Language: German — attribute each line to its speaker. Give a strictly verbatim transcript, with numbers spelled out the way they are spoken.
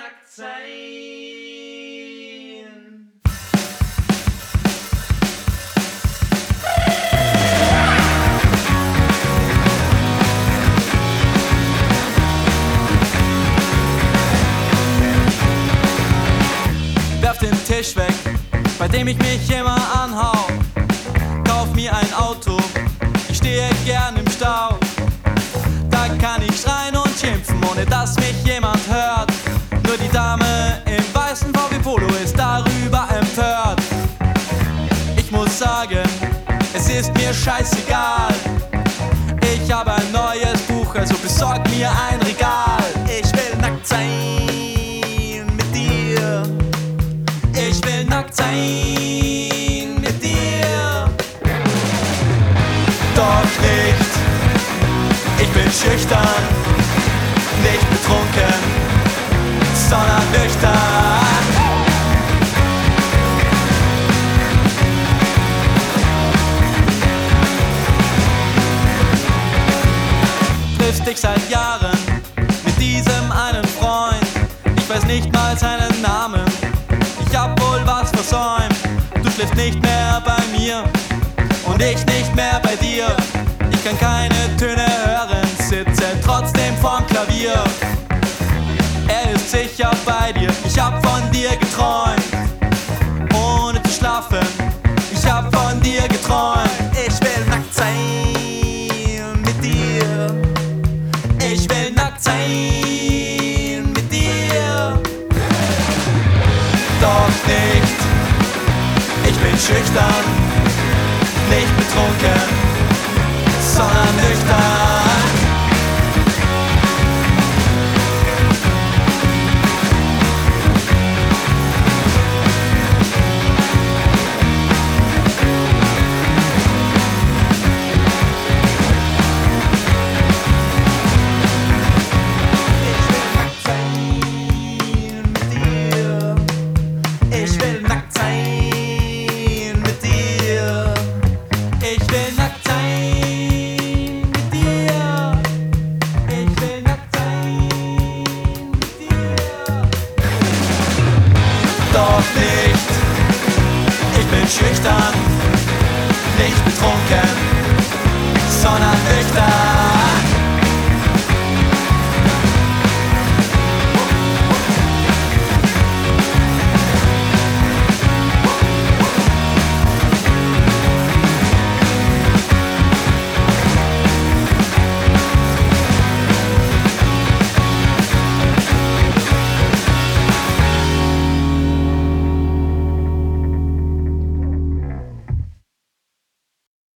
Speaker 1: nackt sein.
Speaker 2: Werf den Tisch weg, bei dem ich mich immer anhau. Kauf mir ein Auto, ich stehe gern im Stau. Da kann ich schreien und schimpfen, ohne dass mich jemand hört. Nur die Dame im weißen V W Polo ist darüber empört. Ich muss sagen, es ist mir scheißegal. Ich habe ein neues Buch, also besorg mir ein Regal. Ich will nackt sein mit dir. Ich will nackt sein mit dir. Doch nicht, ich bin schüchtern, nicht betrunken, sondern nüchtern. Triffst dich seit Jahren mit diesem einen Freund. Ich weiß nicht mal seinen Namen, ich hab wohl was versäumt. Du schläfst nicht mehr bei mir und ich nicht mehr bei dir. Ich kann keine Töne hören, sitze trotzdem vorm Klavier. Er ist sicher bei dir, ich hab von dir geträumt, ohne zu schlafen. Ich hab von dir geträumt. Ich will nackt sein mit dir. Ich will nackt sein mit dir. Doch nicht, ich bin schüchtern, nicht betrunken, sondern nüchtern. Ich will nackt sein mit dir. Ich will nackt sein mit dir. Ich will nackt sein mit dir. Doch nicht, ich bin schüchtern, nicht betrunken, sondern nüchtern.